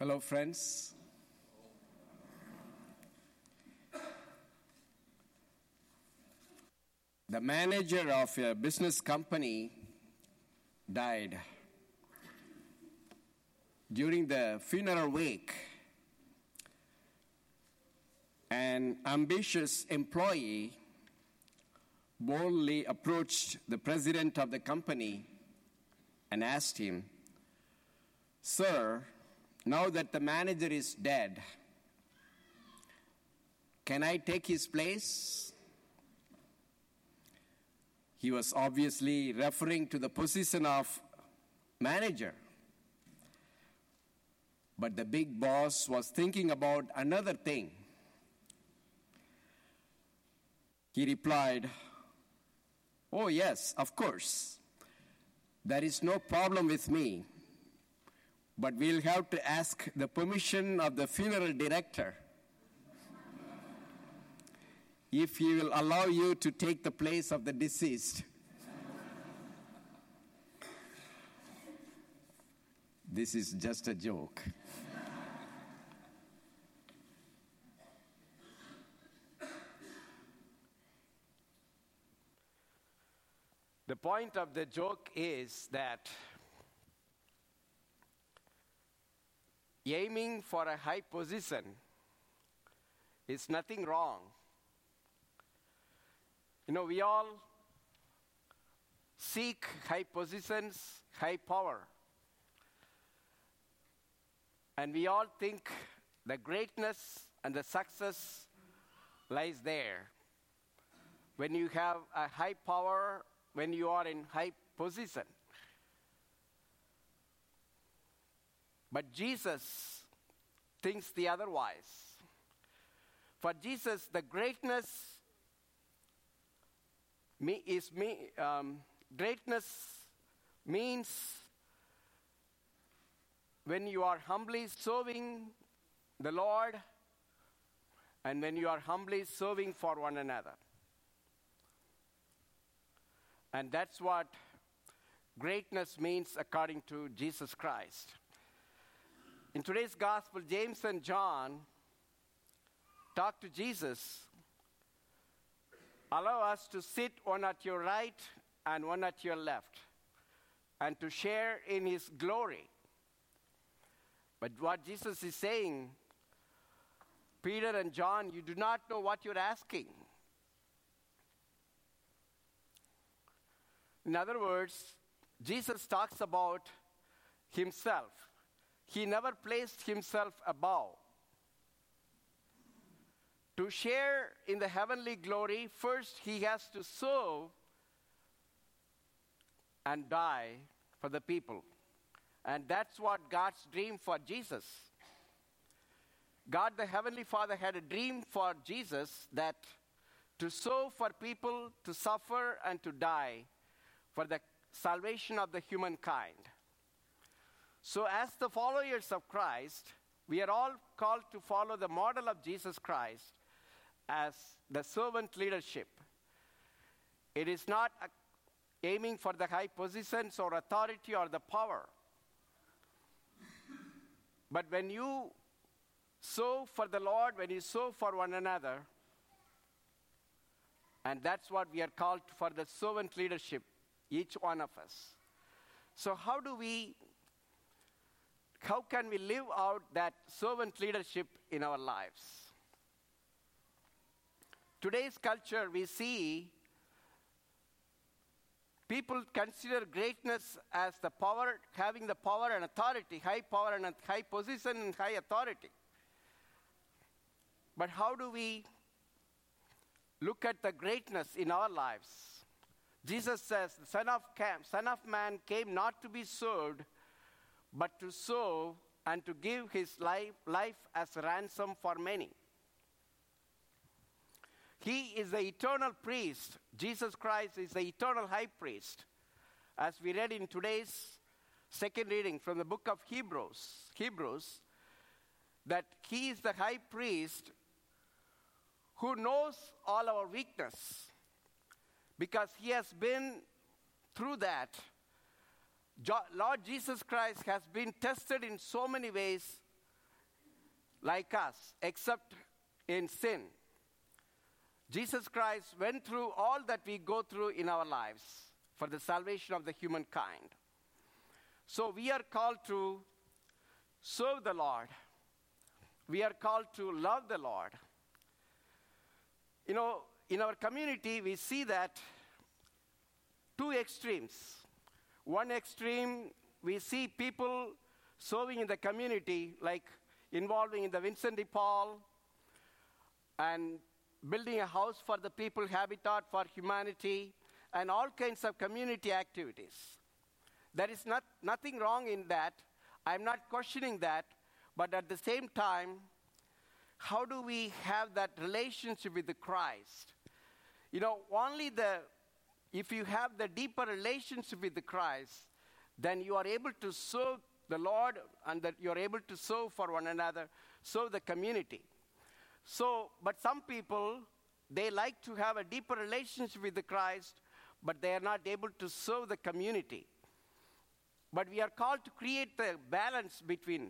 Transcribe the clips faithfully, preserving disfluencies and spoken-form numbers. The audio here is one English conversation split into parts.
Hello, friends. The manager of a business company died. During the funeral wake, an ambitious employee boldly approached the president of the company and asked him, "Sir, now that the manager is dead, can I take his place?" He was obviously referring to the position of manager. But the big boss was thinking about another thing. He replied, "Oh, yes, of course. There is no problem with me. But we'll have to ask the permission of the funeral director if he will allow you to take the place of the deceased." This is just a joke. The point of the joke is that aiming for a high position is nothing wrong. You know, we all seek high positions, high power. And we all think the greatness and the success lies there. When you have a high power, when you are in high position. But Jesus thinks the otherwise. For Jesus, the greatness me, is me, um, greatness means when you are humbly serving the Lord and when you are humbly serving for one another. And that's what greatness means according to Jesus Christ. In today's gospel, James and John talk to Jesus. Allow us to sit one at your right and one at your left and to share in his glory. But what Jesus is saying, Peter and John, you do not know what you're asking. In other words, Jesus talks about himself. He never placed himself above. To share in the heavenly glory, first he has to serve and die for the people. And that's what God's dream for Jesus. God the Heavenly Father had a dream for Jesus that to serve for people, to suffer and to die for the salvation of the humankind. So as the followers of Christ, we are all called to follow the model of Jesus Christ as the servant leadership. It is not aiming for the high positions or authority or the power. But when you serve for the Lord, when you serve for one another, and that's what we are called for, the servant leadership, each one of us. So how do we, how can we live out that servant leadership in our lives? Today's culture, we see people consider greatness as the power, having the power and authority, high power and high position and high authority. But how do we look at the greatness in our lives? Jesus says, the Son of, cam, Son of Man came not to be served, but to serve and to give his life, life as a ransom for many. He is the eternal priest. Jesus Christ is the eternal high priest. As we read in today's second reading from the book of Hebrews, Hebrews, that he is the high priest who knows all our weakness, because he has been through that. Lord Jesus Christ has been tested in so many ways like us, except in sin. Jesus Christ went through all that we go through in our lives for the salvation of the humankind. So we are called to serve the Lord. We are called to love the Lord. You know, in our community, we see that two extremes. One extreme, we see people serving in the community, like involving in the Vincent de Paul and building a house for the people, Habitat for Humanity, and all kinds of community activities. There is not, nothing wrong in that. I'm not questioning that. But at the same time, how do we have that relationship with the Christ? You know, only the, if you have the deeper relationship with the Christ, then you are able to serve the Lord and that you're able to serve for one another, serve the community. So, but some people, they like to have a deeper relationship with the Christ, but they are not able to serve the community. But we are called to create the balance between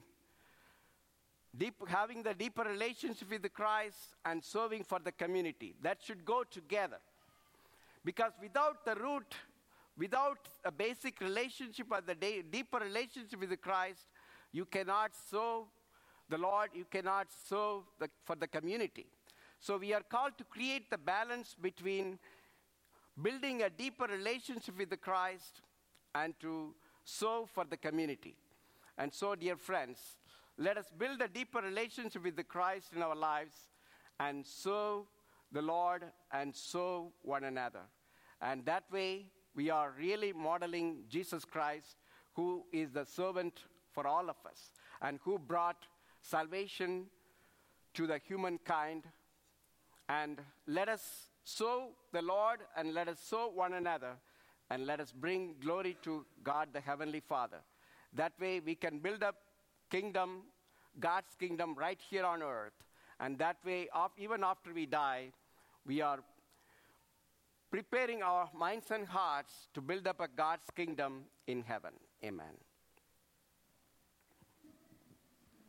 deep, having the deeper relationship with the Christ and serving for the community. That should go together. Because without the root, without a basic relationship or the de- deeper relationship with the Christ, you cannot serve the Lord, you cannot serve the, for the community. So we are called to create the balance between building a deeper relationship with the Christ and to serve for the community. And so, dear friends, let us build a deeper relationship with the Christ in our lives and serve the Lord and serve one another. And that way, we are really modeling Jesus Christ, who is the servant for all of us and who brought salvation to the humankind. And let us serve the Lord and let us serve one another and let us bring glory to God the Heavenly Father. That way we can build up kingdom, God's kingdom right here on earth. And that way, even after we die, we are preparing our minds and hearts to build up a God's kingdom in heaven. Amen.